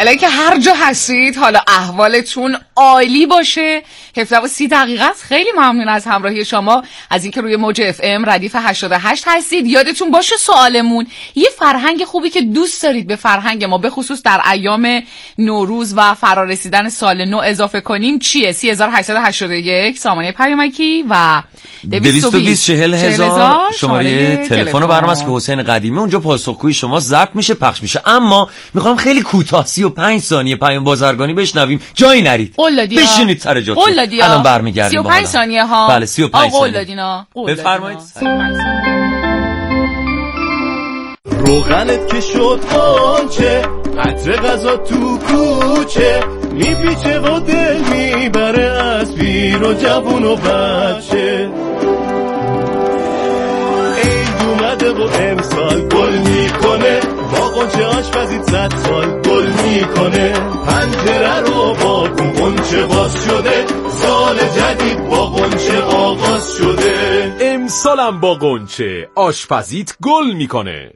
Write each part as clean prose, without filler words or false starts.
الان که هر جا هستید حالا احوالتون عالی باشه. 17:30 است. خیلی ممنون از همراهی شما، از اینکه روی موج اف ام ردیف 88 هستید. یادتون باشه سوالمون، یه فرهنگ خوبی که دوست دارید به فرهنگ ما به خصوص در ایام نوروز و فرارسیدن سال نو اضافه کنیم چیه؟ 3881 سامانه پیامکی و 220 40,000 شماره تلفن برنامه است که حسین قدیمی اونجا پاسخگوی شما ضبط میشه، پخش میشه. اما میخوام خیلی کوتاه 35 ثانیه پیام بازرگانی بشنویم، جایی نرید، بشینید سر جاتون. الان برمیگردیم. 35 ثانیه ها. بله 35 ثانیه. بفرمایید. روغنت که شد قانچه، عطر غذا تو کوچه، میپیچه و دل میبره از پیر و جوون و بچه. عید اومده و امسال گل میکنه، با قانچه آشپزیت 100 سال گل میکنه. پنجره رو با قانچه باز شده، سال جدید با قانچه آغاز شده. امسالم با قانچه آشپزیت گل میکنه.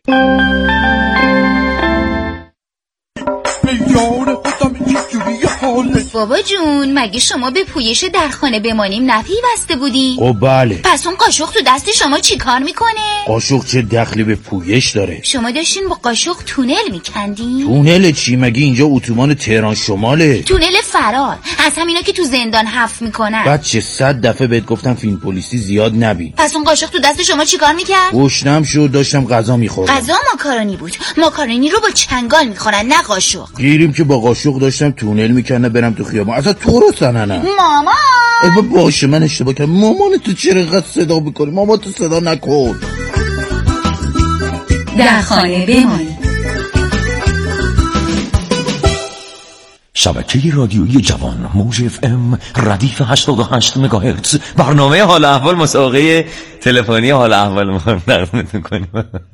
بابا جون، مگه شما به پویش در خانه بمانیم نپیوسته بودی؟ خب بله. پس اون قاشق تو دست شما چی کار میکنه؟ قاشق چه دخلی به پویش داره؟ شما داشتین با قاشق تونل میکندین؟ تونل چی؟ مگه اینجا اتوبان تهران شماله؟ تونل فرار، از همینا که تو زندان حف میکنن. بچه 100 دفعه بهت گفتم فیلم پلیسی زیاد نبین. پس اون قاشق تو دست شما چی کار میکرد؟ گشنم شد، داشتم غذا میخوردم. غذا ماکارونی بود. ماکارونی رو با چنگال میخورن نه قاشق. گیریم که با قاشق داشتم تونل میکردم برم تو خیابان. اصلا تو رو سننه. مامان باشه من اشتباه کردم. مامان تو چرا اینقدر صدا میکنی؟ مامان تو صدا نکن. در خانه بمانی. شبکه رادیویی جوان موج اف ام ردیف 88 مگاهرتز. برنامه حال احوال، مسابقه تلفنی حال احوال ما رو تقدیمتون کنیم.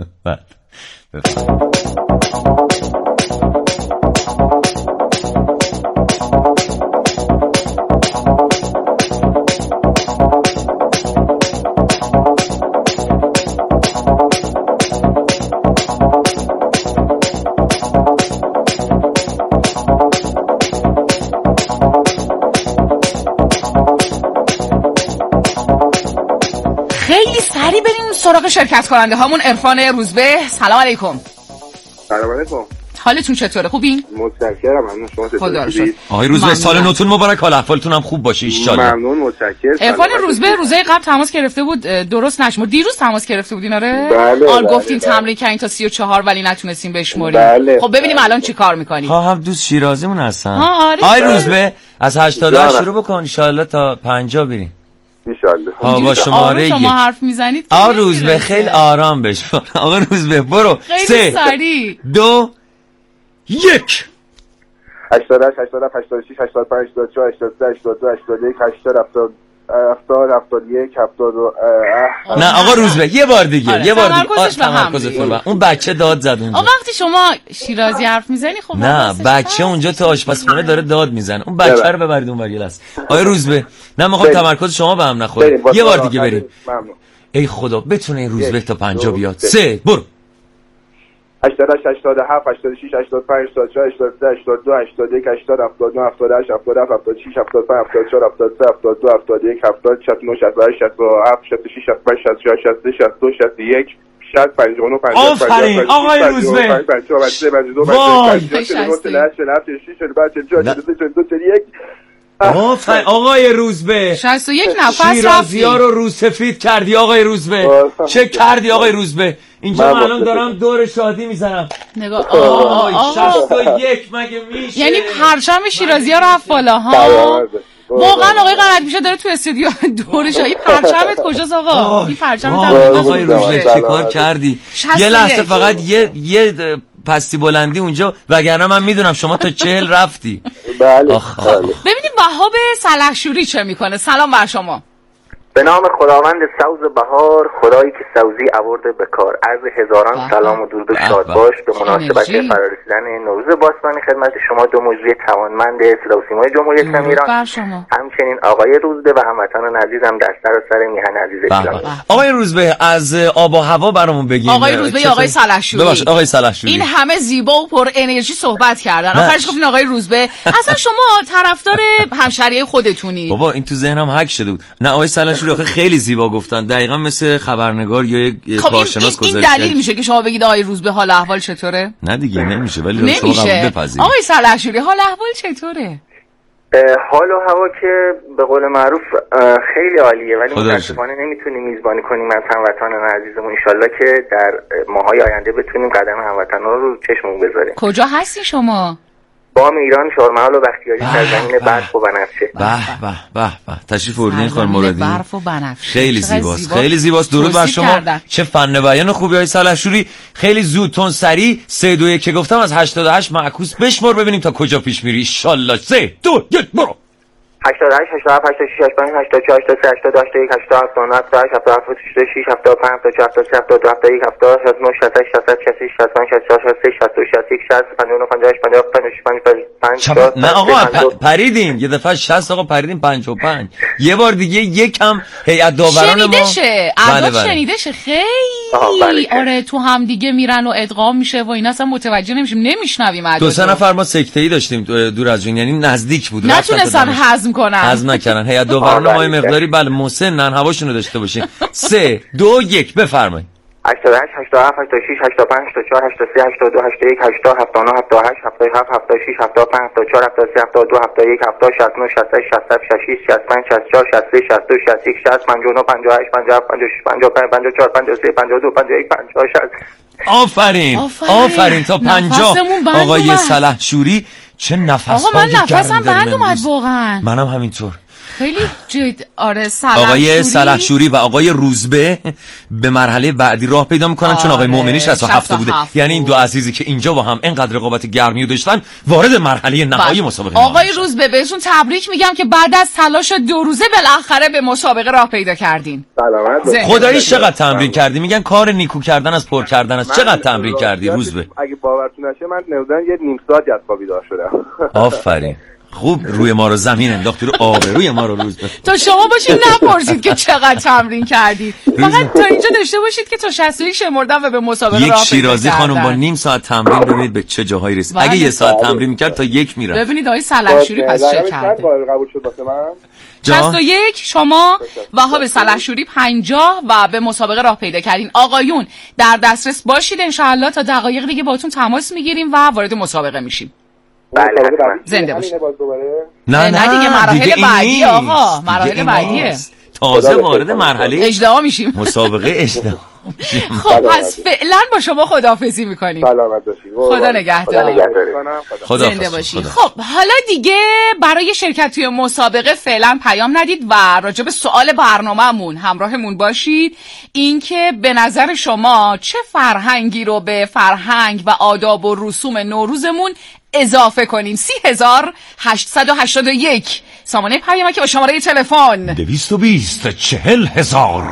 سراغ شرکت کننده هامون. عرفان روزبه، سلام علیکم. سلام علیکم. حالتون چطوره؟ خوبین؟ متشکرم. ممنون. شما چطورید؟ آقای روزبه سال نوتون مبارک، حال احوالتون هم خوب باشه ان شاء الله. ممنون، متشکرم. عرفان روزبه روزای قبل تماس گرفته بود، درست نشمرد. دیروز تماس گرفته بودین آره؟ بله. گفتین تمرین کردین تا 34 ولی نتونستین بشمرین. بله. خب ببینیم الان چی کار می‌کنید. هم دوست شیرازیمون هستن. آره. آقای روزبه از 88 شروع بکن ان شاء الله تا 50 بریم. انشالله. با شماره شما حرف میزنید. آقا روزبه خیلی آرام بش. آقا روزبه برو. 3 2 1 88 87 86 85 84 83 82 81 80 70 71 72. نه آقا روزبه یه بار دیگه. یه بار دیگه تمرکزتون. اون بچه داد زد اونجا. وقتی شما شیرازی حرف میزنی خب نه بچه اونجا تو آشپزخونه داره داد میزنه. اون بچه رو ببرید اون ور یه لحظه. آقا روزبه نه میخوام تمرکز شما به هم نخوره. یه بار دیگه بریم. ممنون. ای خدا بتونه این روزبه تا 50 بیاد. 3 برو. 88 87 86 85 84 83 82 81 80 79 78 77 76 75 74 73 72 71 70 69 68 67 66 75 66 63 62 61 60 59 50. آفرین آقای روزبه. آفرین آقای روزبه. 61 نفس رفتی. شیرازی‌ها رو روسفید کردی آقای روزبه. چه کردی آقای روزبه؟ اینجا من الان دارم دور شادی میزنم. نگاه 61 مگه میشه؟ یعنی پرچم شیرازی‌ها رفت بالا ها. واقعا آقای قرنطی میشه داره تو استودیو دور شادی. پرچمت کجاست آقا؟ این پرچمت آقای روزبه چیکار کردی؟ یه لحظه فقط یه پستی بلندی اونجا، وگرنه من میدونم شما تا 40 رفتی. بله. ببینید وهاب سلحشوری چه میکنه. سلام بر شما. به نام خداوند سوز بهار، خدایی که سوزی آورده به کار. عرض هزاران سلام و درود و شاد باش به مناسبت فرارسیدن نوروز باستانی خدمت شما دو مجری توانمند صدا و سیمای جمهوری اسلامی ایران، همچنین آقای روزبه و هموطنان عزیزم در سراسر میهن عزیز ایران. آقای روزبه از آب و هوا برامون بگین. آقای روزبه، آقای سلحشوری. ببخشید آقای سلحشوری. این همه زیبا و پر انرژی صحبت کردن. آخرش گفتین آقای روزبه اصلا شما طرفدار همشهری خودتونی. بابا این تو ذهنم هک شده بود. نه آقای سلحشوری آخه خیلی زیبا گفتن، دقیقاً مثل خبرنگار یا یک کارشناس گذاشتن. این دلیل میشه که شما بگید آقای روزبه حال احوال چطوره؟ نه دیگه نمیشه، ولی شما قبول بپذیرید. آقای سلحشوری حال احوال چطوره؟ حال و هوا که به قول معروف خیلی عالیه، ولی متاسفانه نمیتونیم میزبانی کنیم از هموطنان عزیزمون. انشالله که در ماهای آینده بتونیم قدم هموطنان رو چشممون بذاریم. کجا هستی شما؟ بام ایران، شارمحال و بختیاری در زمین برف و بنفشه. به تشریف آوردین خانم مرادی. برف و بنفشه خیلی زیباست، خیلی زیباست. درود بر شما. چه فن بیان خوبی های سلحشوری. خیلی زود تون سریع 3 2 1 که گفتم از 88 معکوس بشمر ببینیم تا کجا پیش میری. ان شاء الله 3 2 1 برو. 88 87 86 85 84 83 82 81 87 89 78 77 86 75 74 72 71 70 69 60 60 60 65 64 66 61 60 59 58 55 نه آقا پریدین یه دفعه 60 آقا پریدین 55 یه بار دیگه یکم هیئت داوران ما شنیده اعداد شنیده شه خیلی آره تو هم دیگه میرن و ادغام میشه و اینا اصلا متوجه نمیشیم نمیشنویم اعداد. 2 سه ما سکته‌ای داشتیم دور از جون، یعنی نزدیک بود نتونستن هضم کنن، هضم نکردن. هیئت داوران ما مقداری بله مسنن هواشونو داشته باشین. 3 2 1 بفرمایید. 88 87 86 85 84 83 82 81 80 79 78 77 76 75 74 73 72 71 70 69 60 67 66 65 64 63 62 61 60 59 58 57 56 55 54 53 52 51 50 60. آفرین تا 50. آقای سلحشوری چه نفس آقا من نفسم بند اومد واقعا. منم همینطور. خیلی جد آره آقای سلحشوری و آقای روزبه به مرحله بعدی راه پیدا میکنن چون آقای مومنی 67 بوده. یعنی این دو عزیزی که اینجا با هم اینقدر رقابت گرمی داشتن وارد مرحله نهایی مسابقه. آقای روزبه بهشون تبریک میگم که بعد از تلاش 2 روزه بالاخره به مسابقه راه پیدا کردین. سلامت. خدایی چقدر تمرین کردی؟ میگن کار نیکو کردن از پر کردن است. چقدر تمرین کردی روزبه؟ اگه باورتون نشه من نودن یه نیم ساعت از خواب بیدار شدم. آفرین. خوب روی ما رو زمین انداختی رو آبروی ما رو روزبه. تا شما باشید نپرسید که چقدر تمرین کردی. فقط تا اینجا داشته باشید که تا 61 شمردن و به مسابقه راه پیدا کردن. یک شیرازی خانم با نیم ساعت تمرین ببینید به چه جاهایی رسید. اگه یه ساعت تمرین می‌کرد تا 1 میره. ببینید آقای سلحشوری پس چه کرده. قبول شد واسه من. 61 شما وهاب سلحشوری 50 و به مسابقه راه پیدا کردین. آقایون در دسترس باشید ان شاء الله تا دقایق دیگه باهاتون تماس میگیریم و وارد مسابقه میشیم. بله زنده باشید. نه دیگه مراحل بعدی آقا مراحل بعدیه. تازه وارد مرحله اجدها میشیم. مسابقه اجدها. خب پس فعلا با شما خداحافظی میکنیم. سلامت باشید. خدا نگهدار. زنده باشید. خب حالا دیگه برای شرکت توی مسابقه فعلا پیام ندید و راجع به سوال برنامه‌مون همراهمون باشید. اینکه به نظر شما چه فرهنگی رو به فرهنگ و آداب و رسوم نوروزمون اضافه کنیم. 30881 سامانه پیامک با شماره تلفن 220 40000.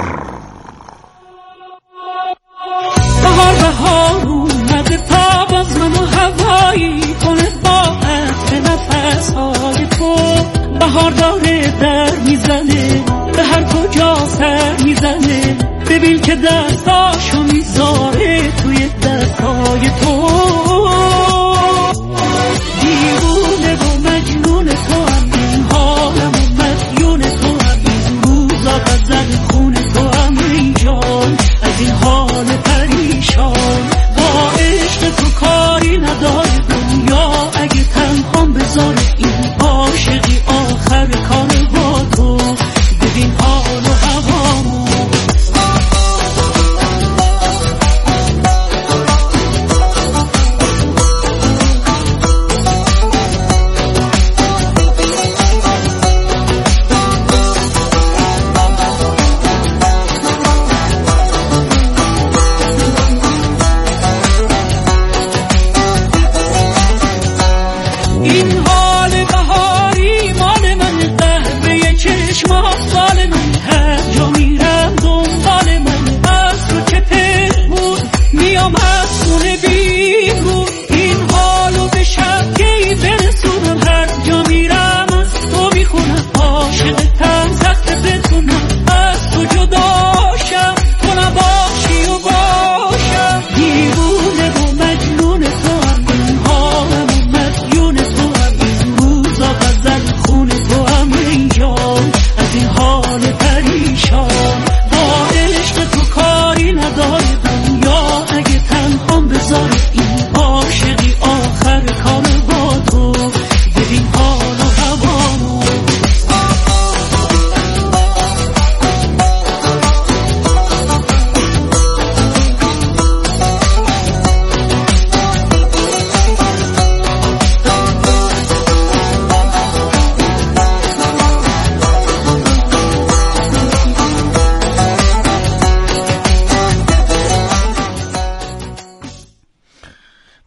بهار اومده تا باز منو هوایی کنه با عطر نفسهای تو. بهار داره در میزنه به هر کجا سر میزنه. ببین که دستاشو میذاره توی دستای تو. دیوونه و مجنون تو هم این حالم و مدیون تو هم این روزا بزن خون تو هم این جان از این حال پریشان. با عشق تو کاری نداره دنیا اگه تنهام بذاره این عاشقی آخر کار با تو. ببین حال و هوامو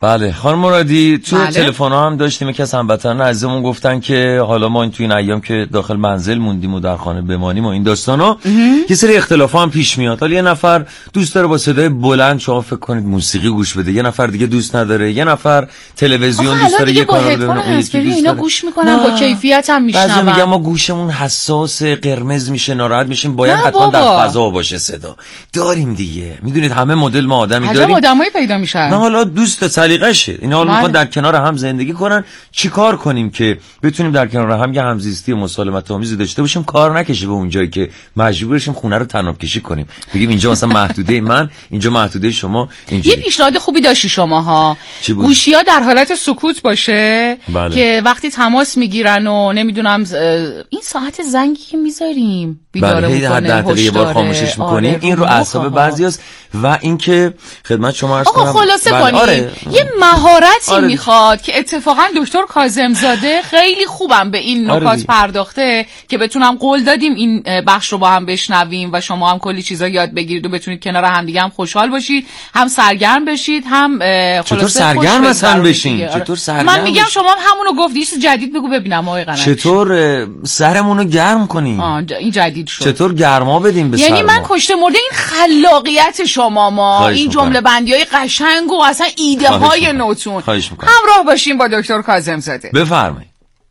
بله خانم مرادی تو بله. تلفن ها هم داشتیم یکی از هموطنان عزیزمون گفتن که حالا ما تو این ایام که داخل منزل موندیم و در خانه بمانیم و این داستانا یه سری اختلاف هم پیش میاد. حالا یه نفر دوست داره با صدای بلند شما فکر کنید موسیقی گوش بده، یه نفر دیگه دوست نداره، یه نفر تلویزیون دوست داره، یه کانال ببینه، اون یکی دوست اینا گوش میکنن با کیفیت هم میشنون. بعضی میگن ما گوشمون حساس، قرمز میشه، ناراحت میشیم، باید حتما در فضا باشه صدا. داریم دیگه، میدونید همه مدل ما آدمی داریم. آدمایی پیدا میشن. نه حالا دوست سلیقه‌شه. اینا حالا میخوان در کنار هم زندگی کنن. چیکار کنیم که بتونیم در کنار هم یه همزیستی و مسالمت آمیزی داشته باشیم، کار نکشه به اونجایی که مجبور بشیم خونه رو تناب کشی کنیم. بگیم اینجا مثلا محدوده من، اینجا محدوده شما. اینجوری. یه پیشنهاد خوبی داشتی شماها. گوشی‌ها در حالت سکوت باشه بله. که وقتی تماس میگیرن و نمیدونم این ساعت زنگی که میذاریم بیداره میکنه، هر بار خاموشش میکنیم. این رو اعصاب بعضیاست و اینکه خدمت شما عرض کنم خلاصه کنیم یه مهارتی میخواد که اتفاقا دکتر کاظم‌زاده خیلی خوبم به این نکات پرداخته که بتونم قول دادیم این بخش رو با هم بشنویم و شما هم کلی چیزا یاد بگیرید و بتونید کنار هم دیگه هم خوشحال باشید، هم سرگرم بشید، هم چطور سرگرم مثلا بشین؟ چطور سرگرم؟ من میگم شما همونو گفتی، چیز جدید بگو ببینم آقای قناتی. چطور سرمون رو گرم کنیم؟ این جدید شد. چطور گرما بدیم به یعنی من کشته مرده این خلاقیت شما ما، این جمله بندی‌های قشنگ و اصلا ایده های نوتون. همراه باشیم با دکتر کاظم‌زاده. بفرمایید.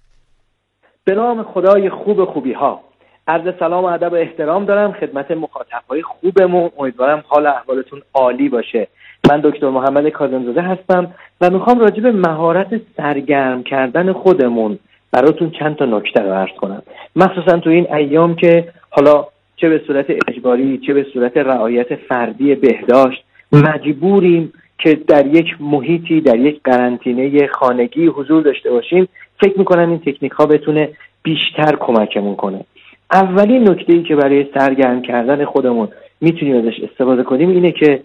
به نام خدای خوبی ها، عرض سلام و ادب و احترام دارم خدمت مخاطب‌های خوبمون. امیدوارم حال احوالتون عالی باشه. من دکتر محمد کاظم‌زاده هستم و میخوام راجع به مهارت سرگرم کردن خودمون براتون چند تا نکته رو عرض کنم، مخصوصا تو این ایام که حالا چه به صورت اجباری چه به صورت رعایت فردی بهداشت مجبوریم که در یک محیطی، در یک قرنطینه خانگی حضور داشته باشیم. فکر میکنم این تکنیک ها بتونه بیشتر کمکمون کنه. اولین نکته‌ای که برای سرگرم کردن خودمون میتونیم ازش استفاده کنیم اینه که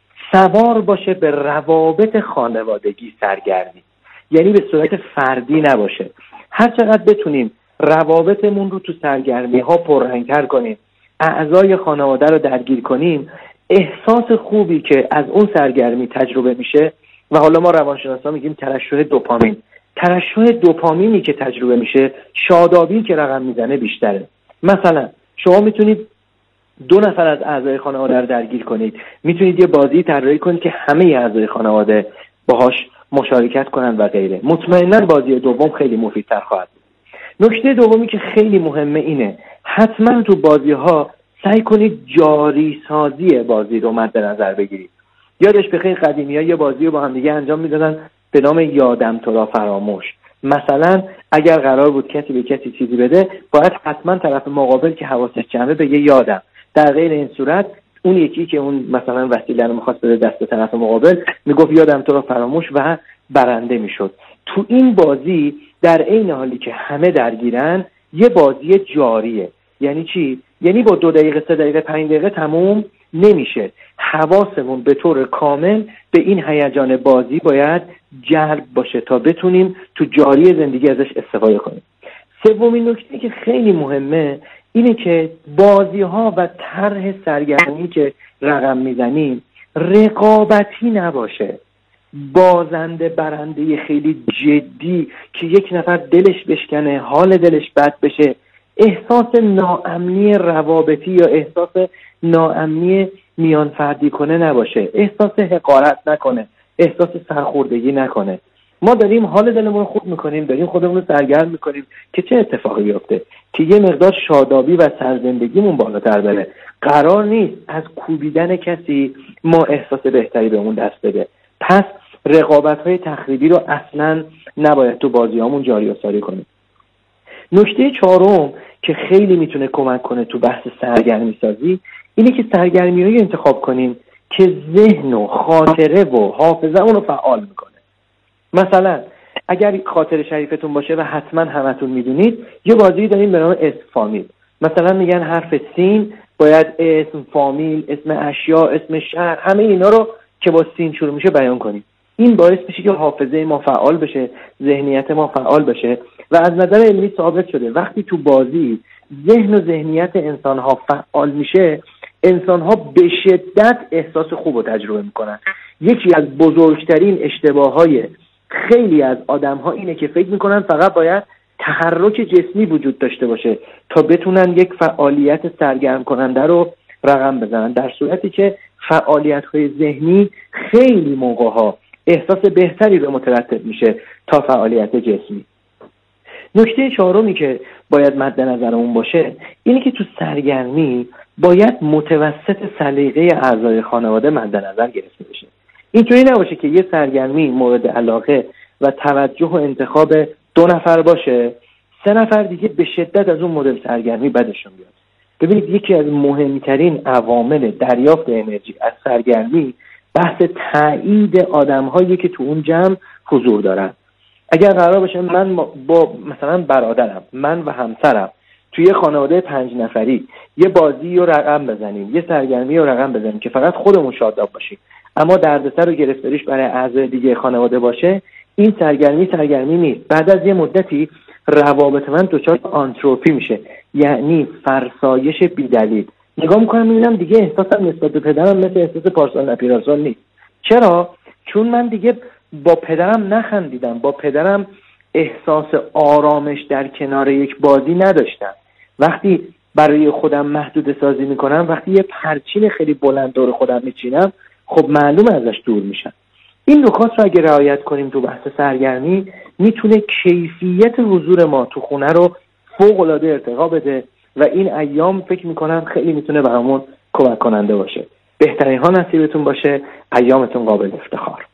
سوار باشه به روابط خانوادگی سرگرمی، یعنی به صورت فردی نباشه. هر چقدر بتونیم روابطمون رو تو سرگرمی ها پررنگ‌تر کنیم، اعضای خانواده رو درگیر کنیم، احساس خوبی که از اون سرگرمی تجربه میشه و حالا ما روانشناسا میگیم ترشح دوپامین. ترشح دوپامینی که تجربه میشه، شادابی که رقم میزنه بیشتره. مثلا شما میتونید 2 نفر از اعضای خانواده رو درگیر کنید، میتونید یه بازی طراحی کنید که همه اعضای خانواده باهاش مشارکت کنن و غیره. مطمئنا بازی دوم خیلی مفیدتر خواهد بود. نکته دومی که خیلی مهمه اینه حتما تو بازی ها سعی کنید جاری سازی بازی رو مد نظر بگیرید. یادش بخیر قدیمی‌ها یه بازی رو با هم دیگه انجام میدادن به نام یادم تو را فراموش. مثلا اگر قرار بود کسی به کسی چیزی بده، باید حتما طرف مقابل که حواسش جمعه بگه یادم. در غیر این صورت اون یکی که اون مثلا وسیله رو می‌خواست بده دست طرف مقابل میگفت یادم تو را فراموش و برنده میشد. تو این بازی در عین حالی که همه درگیرن یه بازی جاریه. یعنی چی؟ یعنی با 2 دقیقه 3 دقیقه 5 دقیقه تموم نمیشه. حواسمون به طور کامل به این هیجان بازی باید جلب باشه تا بتونیم تو جاری زندگی ازش استفاده کنیم. سومین نکته که خیلی مهمه اینه که بازی ها و طرح سرگرمی که رقم میزنیم رقابتی نباشه. بازنده برنده خیلی جدی که یک نفر دلش بشکنه، حال دلش بد بشه، احساس ناامنی روابطی یا احساس ناامنی میان فردی کنه نباشه، احساس حقارت نکنه، احساس سرخوردگی نکنه. ما داریم حال دلمون رو خوب میکنیم، داریم خودمون رو سرگرم میکنیم که چه اتفاقی بیفته؟ که یه مقدار شادابی و سرزندگیمون بالاتر بره. قرار نیست از کوبیدن کسی ما احساس بهتری به اون دست بده. پس رقابت‌های تخریبی رو اصلاً نباید تو بازیامون جاری و ساری کنیم. نکته 4 که خیلی میتونه کمک کنه تو بحث سرگرمی سازی اینه که سرگرمی‌هایی انتخاب کنیم که ذهن و خاطره و حافظه اون رو فعال میکنه. مثلا اگر خاطر شریفتون باشه و حتما همتون میدونید یه بازی داریم به نام اسم فامیل. مثلا میگن حرف سین باید اسم فامیل، اسم اشیا، اسم شهر، همه اینا رو که با سین شروع میشه بیان کنیم. این باعث میشه که حافظه ما فعال بشه، ذهنیت ما فعال بشه و از نظر علمی ثابت شده وقتی تو بازی ذهن و ذهنیت انسان ها فعال میشه انسان‌ها به شدت احساس خوب رو تجربه میکنن. یکی از بزرگترین اشتباهات خیلی از آدم‌ها اینه که فکر میکنن فقط باید تحرک جسمی وجود داشته باشه تا بتونن یک فعالیت سرگرم کننده رو رقم بزنن، در صورتی که فعالیت‌های ذهنی خیلی موقع‌ها احساس بهتری رو مترتب میشه تا فعالیت جسمی. نکته چهارمی که باید مد نظرمون باشه اینه که تو سرگرمی باید متوسط سلیقه اعضای خانواده مد نظر گرفته بشه. اینطوری نباشه که یه سرگرمی مورد علاقه و توجه و انتخاب 2 نفر باشه، 3 نفر دیگه به شدت از اون مدل سرگرمی بدشون بیاد. ببینید یکی از مهمترین عوامل دریافت انرژی از سرگرمی بحث تایید آدم‌هایی که تو اون جمع حضور دارن. اگر قرار باشه من با مثلا برادرم، من و همسرم توی یه خانواده 5 نفری یه بازی رو رقم بزنیم، یه سرگرمی رو رقم بزنیم که فقط خودمون شاداب باشیم، اما دردسر و گرفتاریش برای اعضای دیگه خانواده باشه، این سرگرمی نیست. بعد از یه مدتی روابط من دچار آنتروپی میشه، یعنی فرسایش بی‌دلیل. نگاه میکنم میبینم دیگه احساسم نسبت به پدرم مثل احساس پارسال نپیرسال نیست. چرا؟ چون من دیگه با پدرم نخندیدم، با پدرم احساس آرامش در کنار یک بازی نداشتم. وقتی برای خودم محدود سازی میکنم، وقتی یه پرچین خیلی بلند دور خودم میچینم، خب معلومه ازش دور میشم. این نکات رو اگه رعایت کنیم تو بحث سرگرمی، میتونه کیفیت حضور ما تو خونه رو فوق‌العاده ارتقا بده و این ایام فکر میکنم خیلی میتونه برامون کمک کننده باشه. بهترین ها نصیبتون باشه، ایامتون قابل افتخار.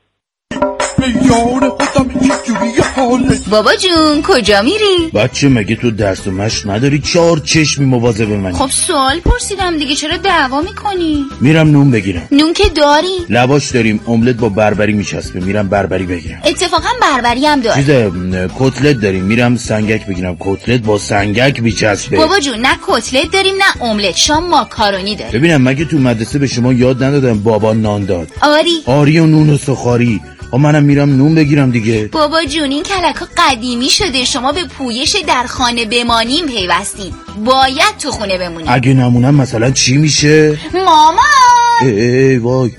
بابا جون کجا میری؟ بچه مگه تو درس و مشق نداری؟ 4 چشمی مواظب منی. خب سوال پرسیدم دیگه، چرا دعوا میکنی؟ میرم نون بگیرم. نون که داری؟ لواش داریم، املت با بربری میچسبه، میرم بربری بگیرم. اتفاقا بربری هم داره. کتلت داریم، میرم سنگک بگیرم، کتلت با سنگک میچسبه. بابا جون نه کتلت داریم نه املت، شام ماکارونی داریم. ببینم مگه تو مدرسه به شما یاد ندادن بابا نان داد؟ آری و نون و سخاری. منم میرم نون بگیرم دیگه. بابا جون این کلکا قدیمی شده، شما به پویش در خانه بمانیم پیوستید، باید تو خونه بمونیم. اگه نمونم مثلا چی میشه؟ مامان ای وای.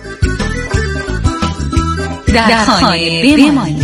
در خانه بمانیم.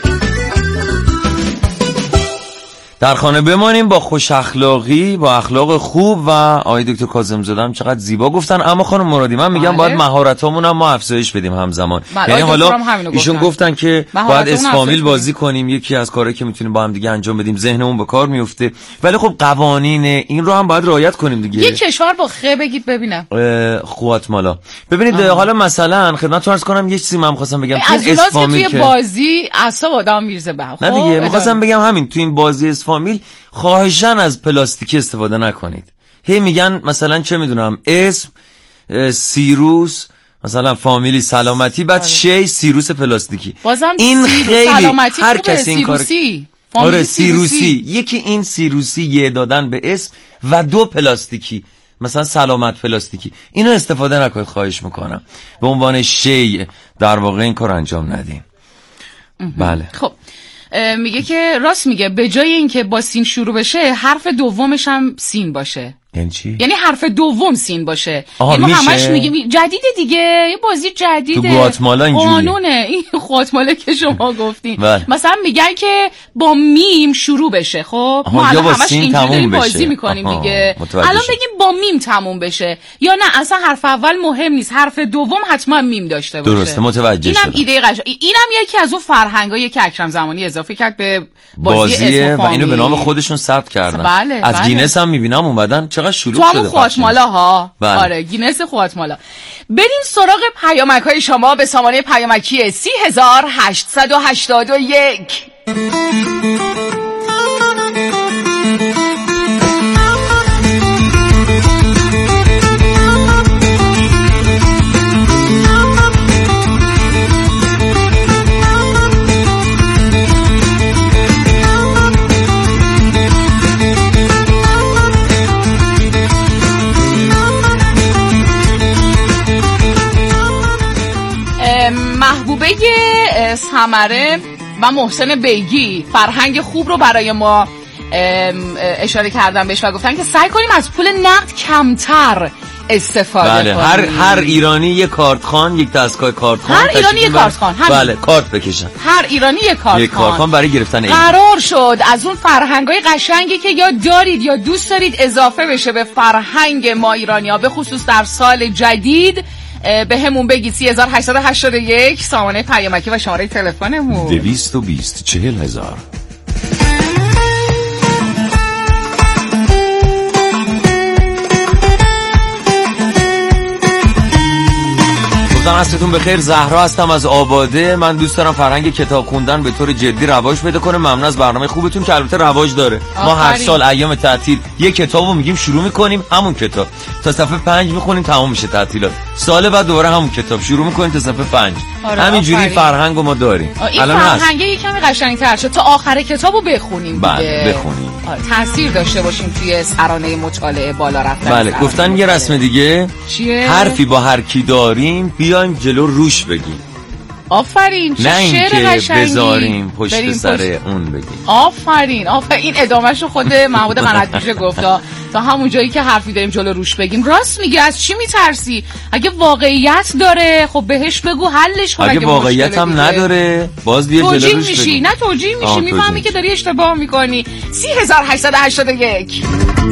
در خانه بمانیم با خوش اخلاقی، با اخلاق خوب و آقای دکتر کاظم زاده هم چقدر زیبا گفتن. اما خانم مرادی من میگم باید مهارتامون هم ما افزایش بدیم همزمان. یعنی حالا ایشون گفتن که باید اسفامیل بازی کنیم، یکی از کارهایی که میتونیم با هم دیگه انجام بدیم، ذهنمون به کار میفته، ولی خب قوانین این رو هم باید رعایت کنیم دیگه. یه کشور با خ بگید ببینم. خواتمالا. ببینید حالا مثلا خدمتتون عرض کنم یه چیزی من خواستم بگم تو اسفامیل توی بازی اعصاب آدم میرزه به هم. نه دیگه می‌خواستم بگم همین تو این بازی فامیل خواهشاً از پلاستیکی استفاده نکنید. هی میگن مثلا چه میدونم اسم سیروس، مثلا فامیلی سلامتی، بعد شی سیروس پلاستیکی. این خیلی هر کسی این کار. آره سیروسی. یکی این سیروسی یه دادن به اسم و 2 پلاستیکی، مثلا سلامت پلاستیکی. اینو استفاده نکنید خواهش میکنم. به عنوان شی در واقع این کار انجام ندین. بله. خب میگه که راست میگه، به جای اینکه با سین شروع بشه حرف دومش هم سین باشه. یعنی چی؟ یعنی حرف دوم سین باشه. یعنی ما همش میگیم جدیده دیگه، یه بازی جدیده. تو گواتمالا اینجوریه. قانونه این خواتمالا که شما گفتین. مثلا میگن که با میم شروع بشه. خب ما همش اینجوری بازی میکنیم دیگه. الان بگیم با میم تموم بشه، یا نه اصلا حرف اول مهم نیست، حرف دوم حتما میم داشته باشه. درسته، متوجه شدم. اینم ایده قشنگ. اینم یکی از اون فرهنگایی که اکرم زمانی اضافه کرد به بازی و اینو به نام خودشون ثبت کردن. بله، از گینس هم میبینم اومدن چقدر شلوغ شده. خواتمالا ها. آره گینس خواتمالا. بریم سراغ پیامک های شما به سامانه پیامکی 3881. محبوبه ثمره و محسن بیگی فرهنگ خوب رو برای ما اشاره کردن بهش و گفتن که سعی کنیم از پول نقد کمتر استفاده بله. کنیم. هر ایرانی یک کارتخوان، یک دستگاه کارتخوان، هر ایرانی یک کارتخوان، بله کارت بکشن. هر ایرانی یک کارتخوان برای گرفتن عید. قرار شد از اون فرهنگای قشنگی که یا دارید یا دوست دارید اضافه بشه به فرهنگ ما ایرانی‌ها، به خصوص در سال جدید. به همون بگید 3881 سامانه پیامکی و شماره تلفنمون 220 40000. عصرتون بخیر. زهرا هستم از آباده. من دوست دارم فرهنگ کتاب خوندن به طور جدی رواج پیدا کنه. ممنون از برنامه خوبتون که البته رواج داره. ما هر سال ایام تعطیل یک کتابو میگیم شروع میکنیم، همون کتاب تا صفحه 5 میخونیم تمام میشه تعطیلات. سال بعد دوباره همون کتاب شروع میکنیم تا صفحه 5. همینجوری فرهنگو ما داریم. الان فرهنگ یکمی قشنگ‌تر شد تا آخر کتابو بخونیم. بله بخونیم. تاثیر داشته باشیم توی سرانه مطالعه بالا رفتن. بله گفتن یه رسم دیگه چیه؟ حرفی با هر کی داریم بیایم جلو روش بگیم. آفرین، چه شعر قشنگی. بذاریم پشت سر اون بگیم. آفرین این ادامهشو خود محمود قنات‌پیشه گفتا تا همون جایی که حرفی داریم جلو روش بگیم. راست میگه. از چی میترسی؟ اگه واقعیت داره خب بهش بگو، حلش کن. اگه واقعیت هم نداره باز بیا جلو روش بگیم. نه توجیه میشی، میفهمی که داری اشتباه میکنی. 3881.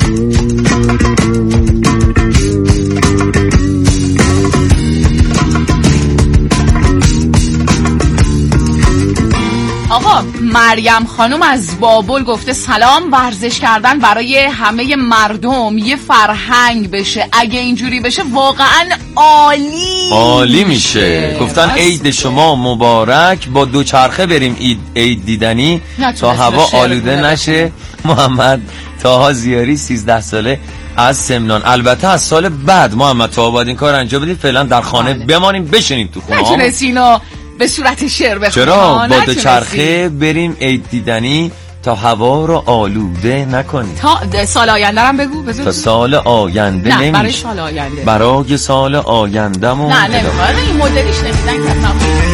آقا مریم خانم از بابل گفته سلام، ورزش کردن برای همه مردم یه فرهنگ بشه. اگه اینجوری بشه واقعا عالی میشه. گفتن عید شما مبارک، با دوچرخه بریم عید دیدنی تا هوا آلوده نشه. محمد طاها زیاری 13 ساله از سمنان. البته از سال بعد محمد طاها باید این کار انجام بدید. فعلا در خانه بمانیم، بشینیم تو خونه. نتونستینو به صورت شعر بخونیم. چرا با دوچرخه بریم عید دیدنی تا هوا رو آلوده نکنیم. تا سال آینده هم بگو. تا سال آینده نه برای سال آینده، برای سال آیندهمون. نه نمیخواد این مدلیش نمیدن که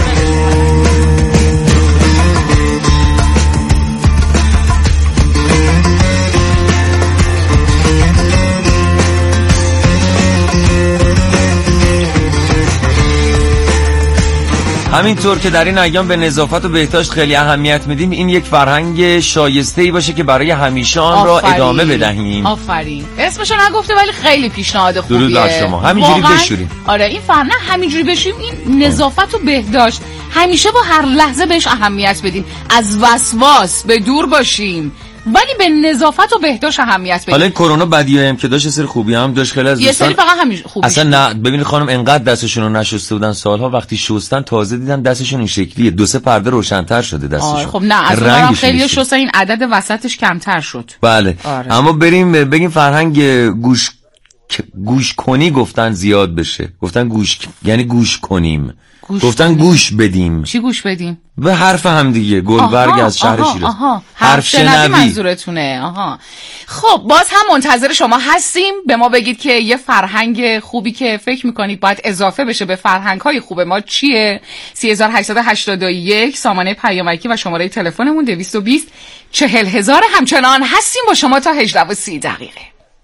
همینطور که در این ایام به نظافت و بهداشت خیلی اهمیت میدیم، این یک فرهنگ شایسته‌ای باشه که برای همیشه آن را ادامه بدهیم. آفرین. اسمشو نگفته ولی خیلی پیشنهاد خوبیه. درود بر شما. همینجوری بشوریم. آره این فرهنگ همینجوری بشوریم. این نظافت و بهداشت همیشه با هر لحظه بهش اهمیت بدیم. از وسواس به دور باشیم ولی به نظافت و بهداشت اهمیت بدیم. حالا کرونا بدیایی هم که داشت، سری خوبی هم داشت. خیلی از یه سری فقط همین خوبی اصلا نه ببین خانم انقدر دستشون رو نشسته بودن سالها، وقتی شستن تازه دیدن دستشون این شکلیه، 2-3 پرده روشن‌تر شده دستشون. خب نه از اونم خیلی شستن، این عدد وسطش کمتر شد. بله اما بریم بگیم فرهنگ گوش کنی گفتن زیاد بشه. گفتن گوش یعنی گوش کنیم. گفتن گوش بدیم. چی گوش بدیم؟ به حرف هم دیگه. گلبرگ از شهر شیراز. حرف شنوی منظورتونه. خب باز هم منتظر شما هستیم. به ما بگید که یه فرهنگ خوبی که فکر میکنید باید اضافه بشه به فرهنگ‌های خوب ما چیه؟ 3881 سامانه پیامکی و شماره تلفنمون 220 40000. همچنان هستیم با شما تا 18:30 دقیقه.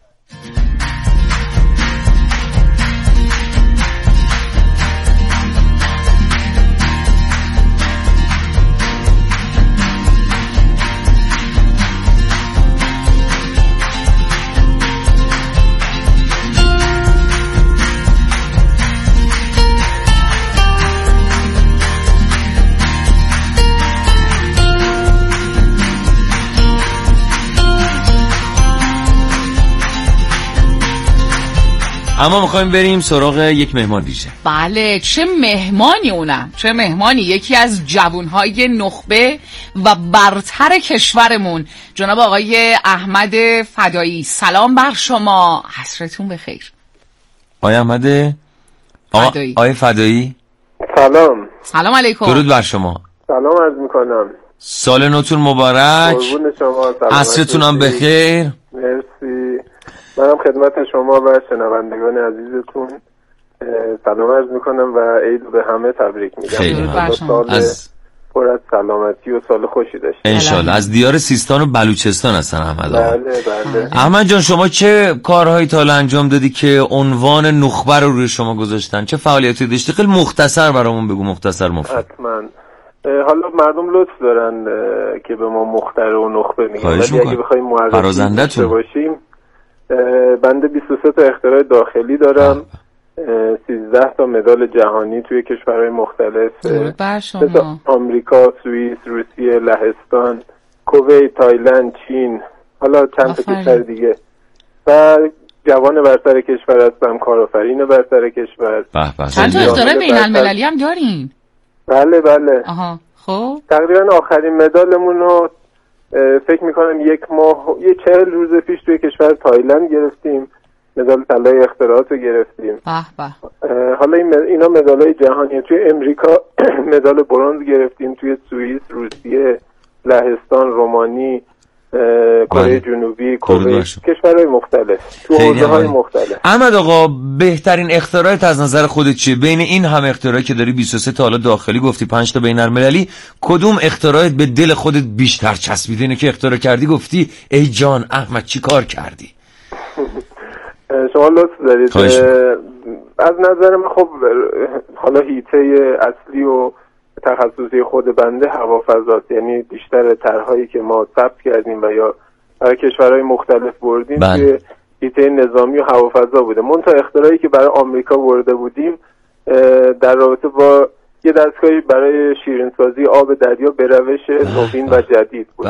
اما میخوایم بریم سراغ یک مهمان ویژه. بله چه مهمانی اونم، چه مهمانی. یکی از جوانهای نخبه و برتر کشورمون جناب آقای احمد فدایی. سلام بر شما، عصرتون بخیر. آقای احمد فدایی. آقای فدایی سلام علیکم. درود بر شما. سلام عرض میکنم. سال نوتون مبارک. قربون شما. عصرتون هم بخیر. مرسی. منم خدمت شما و شنوندگان عزیزتون سلام عرض میکنم و عید به همه تبریک میگم. خیلی پر از سلامتی و سال خوشی داشته. انشالله. از دیار سیستان و بلوچستان هستن احمد آقا. بله. احمد جان شما چه کارهایی تا الان انجام دادی که عنوان نخبه رو روی شما گذاشتن؟ چه فعالیتی داشتی؟ خیلی مختصر برامون بگو، مختصر مفید. حتما. حالا مردم لطف دارن که به ما مخترع و نخبه میگن، ولی اگه بخوایم معرفی داشته باشیم، بنده 23 تا اختراع داخلی دارم، 13 تا مدال جهانی توی کشورهای مختلف، آمریکا، سوئیس، روسیه، لهستان، کویت، تایلند، چین، حالا چند تا کشور دیگه. و جوان برتر کشور هستم، کارآفرین برتر کشور. چند تا اختراع بین‌المللی هم دارین؟ بله. آها. خب تقریبا آخرین مدالمون رو فکر میکنم 1 ماه 40 روز پیش توی کشور تایلند گرفتیم، مدال طلای اختراعات رو گرفتیم. حالا اینا مدالای جهانیه. توی امریکا مدال برنز گرفتیم، توی سوئیس، روسیه، لهستان، رومانی، کره جنوبی، کویت، کشورهای مختلف تو حوزه‌های مختلف. احمد آقا بهترین اختراعت از نظر خودت چیه؟ بین این هم اختراعی که داری 23 تا حالا داخلی گفتی 5 تا بین‌المللی، کدوم اختراعت به دل خودت بیشتر چسبیده؟ اینه که اختراع کردی گفتی ای جان احمد چی کار کردی؟ شما لطف دارید. از نظر من خب حالا حیطه اصلی و تخصصی خود بنده هوافضاست، یعنی بیشتر طرح‌هایی که ما ثبت کردیم و یا برای کشورهای مختلف بردیم توی حیطه نظامی و هوافضا بوده. منتها اختراعی که برای آمریکا برده بودیم در رابطه با یه دستگاهی برای شیرین‌سازی آب دریا به روش نوین و جدید بود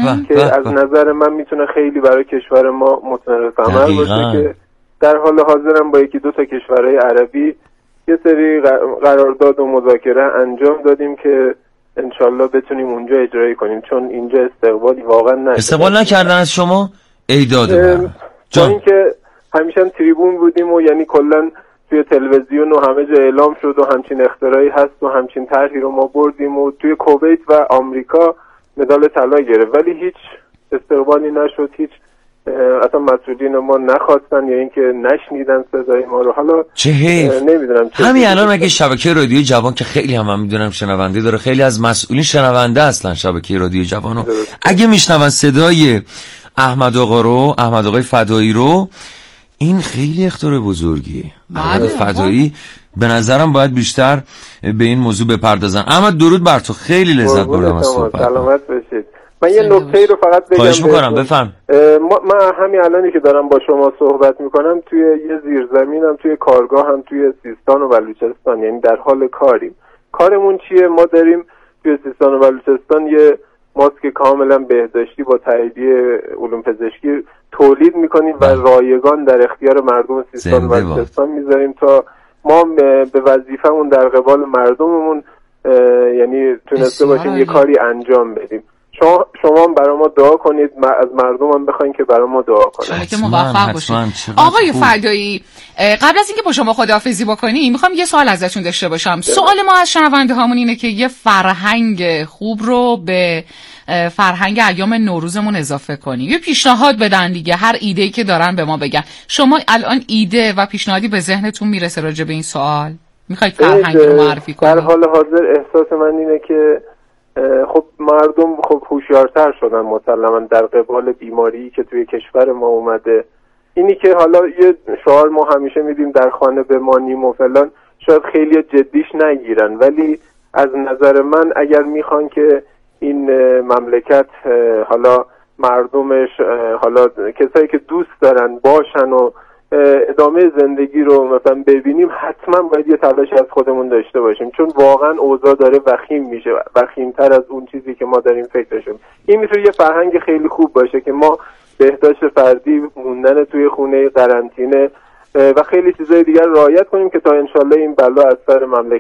که از نظر من میتونه خیلی برای کشور ما متنوع ثمر باشه که در حال حاضرم با 1-2 تا کشورهای عربی یه سری قرارداد و مذاکره انجام دادیم که انشالله بتونیم اونجا اجرایی کنیم، چون اینجا استقبالی واقعا نشد. استقبال نکردن از شما؟ ای داده چون اینکه همیشه تریبون بودیم و یعنی کلا توی تلویزیون و همه جا اعلام شد و همچین اختراعی هست و همچین طرحی رو ما بردیم و توی کویت و آمریکا مدال طلا گرفت، ولی هیچ استقبالی نشد، هیچ اصلا مسئولین ما نخواستن یا اینکه نشنیدن صدای ما رو. حالا چه حیف. نمیدونم همین الان اگه شبکه رادیو جوان که خیلی هم میدونم شنونده داره، خیلی از مسئولین شنونده اصلا شبکه رادیو جوانو، اگه میشنون صدای احمد آقا رو، احمد آقای فدایی رو، این خیلی اختراع بزرگیه. احمد فدایی به نظرم باید بیشتر به این موضوع بپردازن. احمد درود بر تو، خیلی لذت بردم از صحبت. سلامت باشید. من یه نکته رو فقط بگم. خواهش میکنم بفهم. من همین الانی که دارم با شما صحبت میکنم توی یه زیرزمینم، توی کارگاه هم توی سیستان و بلوچستان، یعنی در حال کاریم. کارمون چیه؟ ما داریم توی سیستان و بلوچستان یه ماسک کاملا بهداشتی با تاییدیه علوم پزشکی تولید میکنیم و رایگان در اختیار مردم سیستان و بلوچستان میذاریم تا ما به وظیفمون در قبال مردممون یعنی تونسته باشیم یه کاری انجام بدیم. شما برای ما دعا کنید، از مردم هم بخواین که برای ما دعا کنید. که موفق باشید. آقای فدایی، قبل از اینکه با شما خداحافظی بکنیم میخوام یه سوال ازتون داشته باشم. سوال ما از شنونده هامون اینه که یه فرهنگ خوب رو به فرهنگ ایام نوروزمون اضافه کنیم، یه پیشنهاد بدن دیگه، هر ایده‌ای که دارن به ما بگن. شما الان ایده و پیشنهادی به ذهنتون میرسه راجع به این سوال؟ میخواید فرهنگ رو معرفی کنید؟ در حال حاضر احساس من اینه که خب مردم خب هوشیارتر شدن مسلما در قبال بیماری که توی کشور ما اومده. اینی که حالا یه شعار ما همیشه میدیم در خانه بمانیم و فلان، شاید خیلی جدیش نگیرن، ولی از نظر من اگر میخوان که این مملکت حالا مردمش حالا کسایی که دوست دارن باشن و ادامه زندگی رو مثلا ببینیم، حتما باید یه تلاش از خودمون داشته باشیم، چون واقعا اوضاع داره وخیم میشه، وخیمتر از اون چیزی که ما داریم فکرشون. این میتونه یه فرهنگ خیلی خوب باشه که ما بهداشت فردی، موندن توی خونه، قرنطینه و خیلی چیزای دیگر رعایت کنیم که تا انشالله این بلا از سر مملکت